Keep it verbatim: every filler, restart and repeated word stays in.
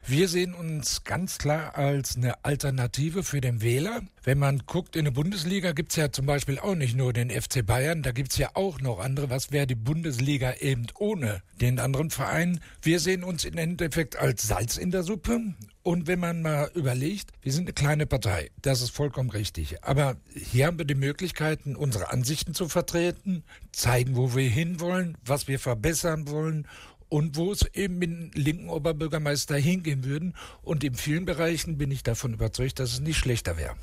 Wir sehen uns ganz klar als eine Alternative für den Wähler. Wenn man guckt, in der Bundesliga gibt's ja zum Beispiel auch nicht nur den F C Bayern, da gibt's ja auch noch andere. Was wäre die Bundesliga eben ohne den anderen Verein? Wir sehen uns im Endeffekt als Salz in der Suppe. Und wenn man mal überlegt, wir sind eine kleine Partei, das ist vollkommen richtig. Aber hier haben wir die Möglichkeiten, unsere Ansichten zu vertreten, zeigen, wo wir hinwollen, was wir verbessern wollen und wo es eben mit dem linken Oberbürgermeister hingehen würden. Und in vielen Bereichen bin ich davon überzeugt, dass es nicht schlechter wäre.